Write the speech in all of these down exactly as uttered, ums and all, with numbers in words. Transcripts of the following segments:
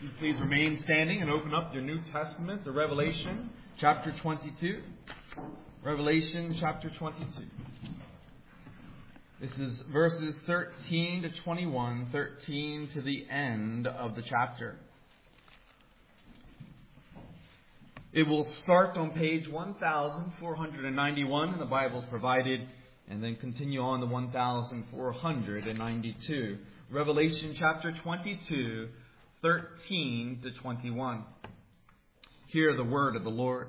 You please remain standing and open up your New Testament to Revelation chapter twenty-two. Revelation chapter twenty-two. This is verses thirteen to twenty-one, thirteen to the end of the chapter. It will start on page one thousand four hundred ninety-one in the Bibles provided, and then continue on to one thousand four hundred ninety-two. Revelation chapter twenty-two, thirteen to twenty-one. Hear the word of the Lord.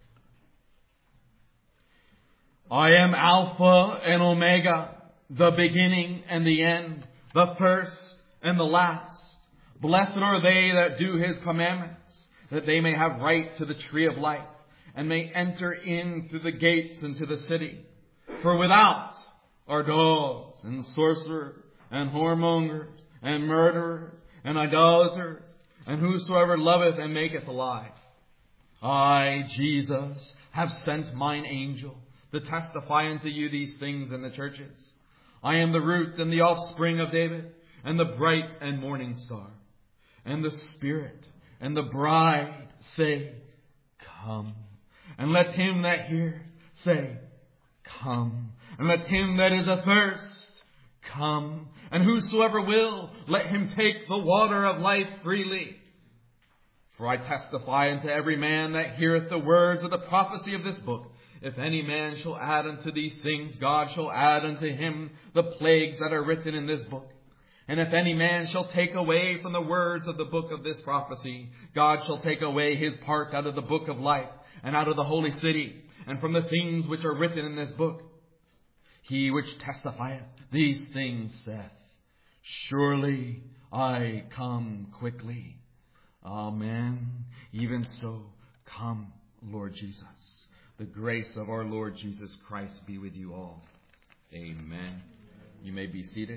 I am Alpha and Omega, the beginning and the end, the first and the last. Blessed are they that do His commandments, that they may have right to the tree of life, and may enter in through the gates into the city. For without are dogs and sorcerers and whoremongers and murderers and idolaters, and whosoever loveth and maketh a lie. I, Jesus, have sent mine angel to testify unto you these things in the churches. I am the root and the offspring of David, and the bright and morning star. And the Spirit and the bride say, Come. And let him that hears say, Come. And let him that is athirst come. And whosoever will, let him take the water of life freely. For I testify unto every man that heareth the words of the prophecy of this book. If any man shall add unto these things, God shall add unto him the plagues that are written in this book. And if any man shall take away from the words of the book of this prophecy, God shall take away his part out of the book of life, and out of the holy city, and from the things which are written in this book. He which testifieth these things saith, Surely I come quickly. Amen. Even so, come, Lord Jesus. The grace of our Lord Jesus Christ be with you all. Amen. You may be seated.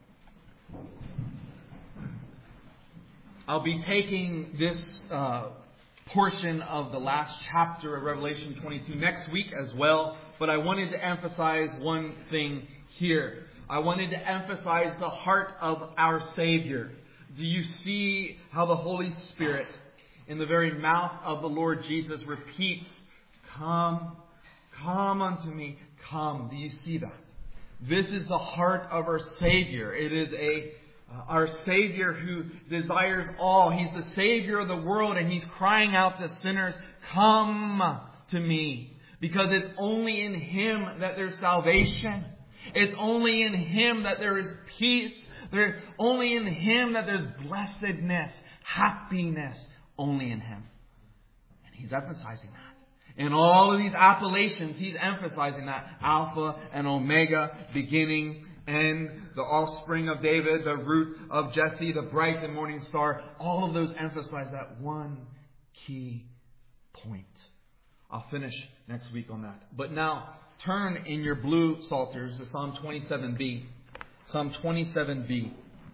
I'll be taking this uh, portion of the last chapter of Revelation twenty-two next week as well, but I wanted to emphasize one thing here. I wanted to emphasize the heart of our Savior. Do you see how the Holy Spirit, in the very mouth of the Lord Jesus, repeats, Come, come unto me, come. Do you see that? This is the heart of our Savior. It is a uh, our Savior who desires all. He's the Savior of the world, and He's crying out to sinners, Come to me. Because it's only in Him that there's salvation. It's only in Him that there is peace. There's only in Him that there's blessedness, happiness. Only in Him. And He's emphasizing that. In all of these appellations, He's emphasizing that. Alpha and Omega, beginning, end, the offspring of David, the root of Jesse, the bright and morning star. All of those emphasize that one key point. I'll finish next week on that. But now, turn in your blue psalters to Psalm twenty-seven b. Psalm twenty-seven b.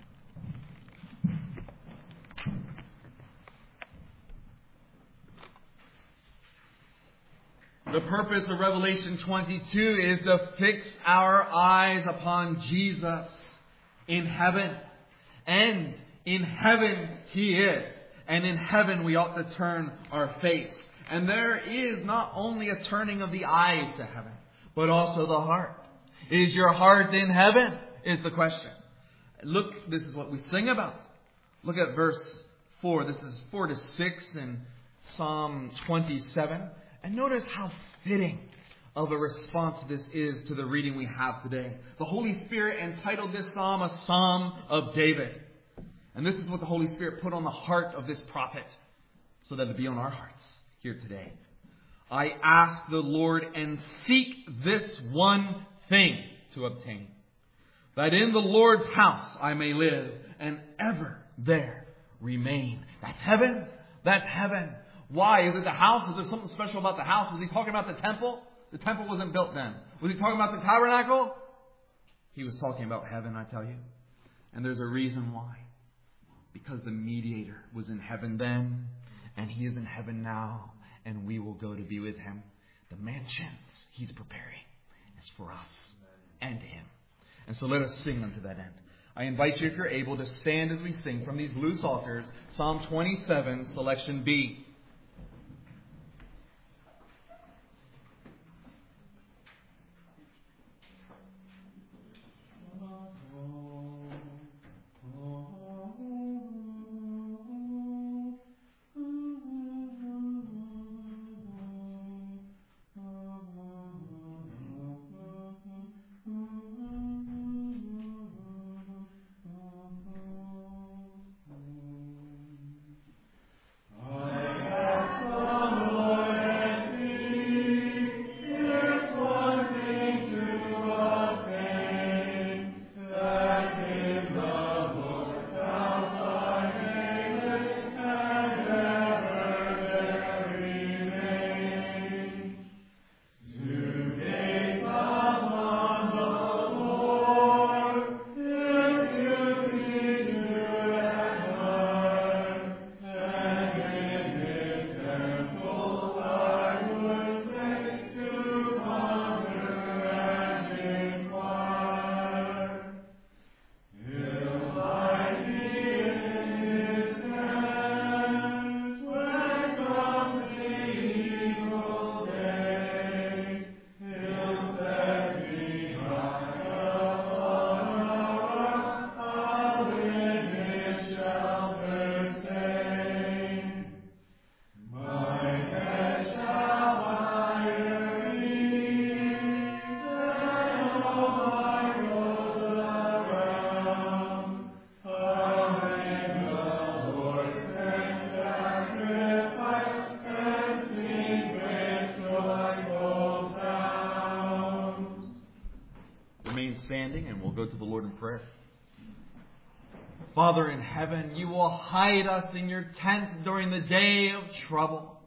The purpose of Revelation twenty-two is to fix our eyes upon Jesus in heaven. And in heaven He is. And in heaven we ought to turn our face. And there is not only a turning of the eyes to heaven, but also the heart. Is your heart in heaven? Is the question. Look, this is what we sing about. Look at verse four. This is four to six in Psalm twenty-seven. And notice how fitting of a response this is to the reading we have today. The Holy Spirit entitled this psalm a Psalm of David. And this is what the Holy Spirit put on the heart of this prophet, so that it be on our hearts here today. I ask the Lord and seek this one thing to obtain, that in the Lord's house I may live and ever there remain. That's heaven. That's heaven. Why? Is it the house? Is there something special about the house? Was He talking about the temple? The temple wasn't built then. Was He talking about the tabernacle? He was talking about heaven, I tell you. And there's a reason why. Because the mediator was in heaven then, and He is in heaven now, and we will go to be with Him. The mansions He's preparing is for us and Him. And so let us sing unto that end. I invite you, if you're able, to stand as we sing from these blue psalters, Psalm twenty-seven, selection B. Standing, and we'll go to the Lord in prayer. Father in heaven, you will hide us in your tent during the day of trouble.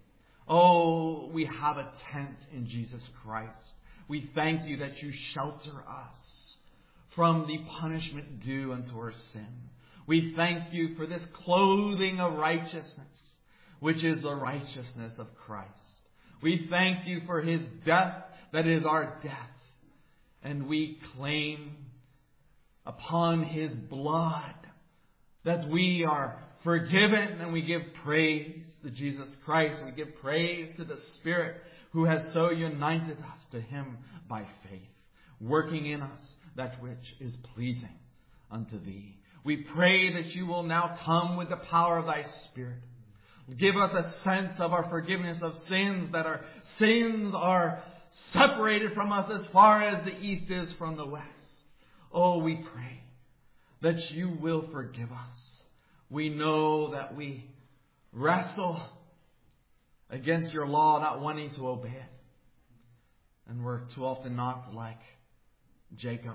Oh, we have a tent in Jesus Christ. We thank you that you shelter us from the punishment due unto our sin. We thank you for this clothing of righteousness, which is the righteousness of Christ. We thank you for his death that is our death. And we claim upon his blood that we are forgiven, and we give praise to Jesus Christ. We give praise to the Spirit who has so united us to him by faith, working in us that which is pleasing unto thee. We pray that you will now come with the power of thy Spirit. Give us a sense of our forgiveness of sins, that our sins are separated from us as far as the east is from the west. Oh, we pray that you will forgive us. We know that we wrestle against your law, not wanting to obey it. And we're too often not like Jacob.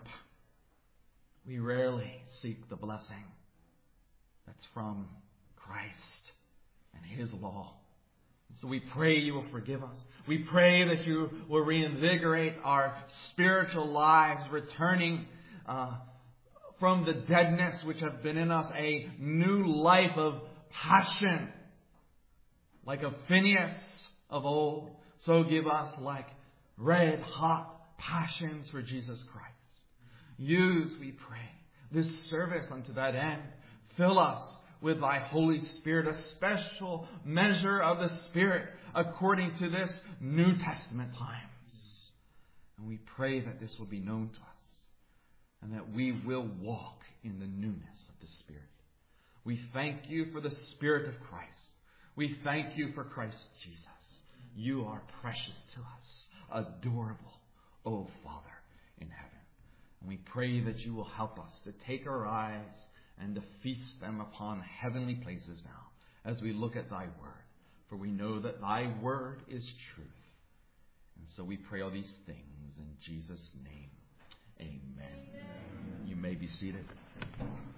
We rarely seek the blessing that's from Christ and his law. So we pray you will forgive us. We pray that you will reinvigorate our spiritual lives, returning uh, from the deadness which have been in us a new life of passion, like a Phineas of old. So give us like red hot passions for Jesus Christ. Use, we pray, this service unto that end. Fill us with thy Holy Spirit, a special measure of the Spirit according to this New Testament times. And we pray that this will be known to us and that we will walk in the newness of the Spirit. We thank you for the Spirit of Christ. We thank you for Christ Jesus. You are precious to us, adorable, O Father in heaven. And we pray that you will help us to take our eyes and to feast them upon heavenly places now as we look at thy word. For we know that thy word is truth. And so we pray all these things in Jesus' name. Amen. Amen. You may be seated.